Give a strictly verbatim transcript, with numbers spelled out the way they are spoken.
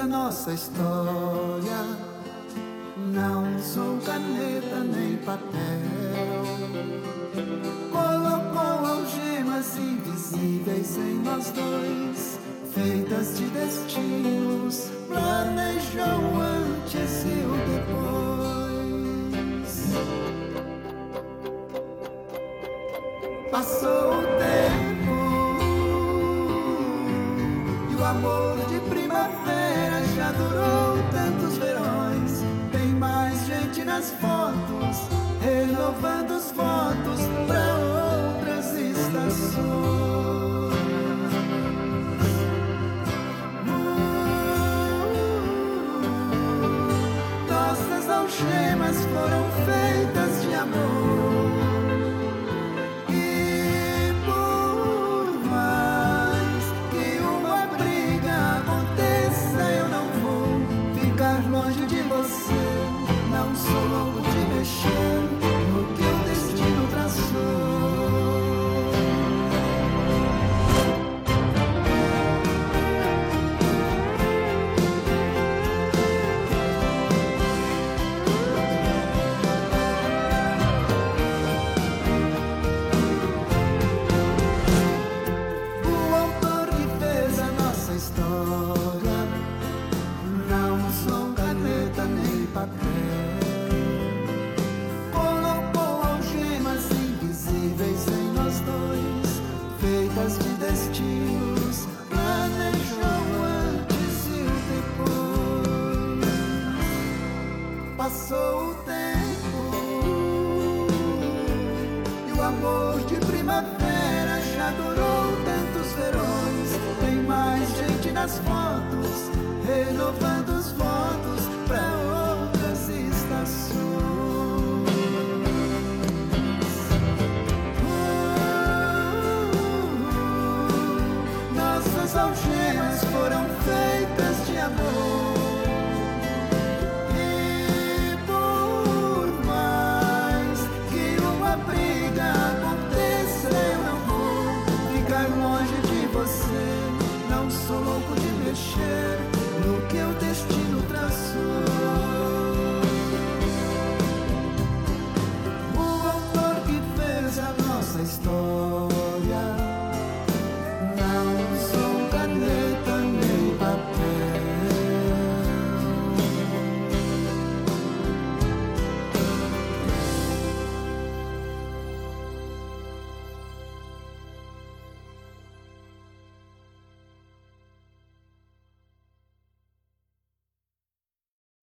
nossa história. Não usou caneta nem papel, colocou algemas invisíveis em nós dois, feitas de destinos, planejou antes e o depois. Passou o tempo e o amor de primavera já durou tantos verões. Tem mais gente nas fotos, renovando os votos pra outras estações. Nossas algemas foram feitas de amor, e por mais que uma briga aconteça, eu não vou ficar longe de você. Não sou louco de mexer no que o destino traçou. O autor que fez a nossa história não usou caneta nem papel, colocou algemas invisíveis em nós dois, feitas de destinos, planejou antes e o depois. Passou o tempo e o amor de primavera já durou tantos verões. Tem mais gente nas fotos,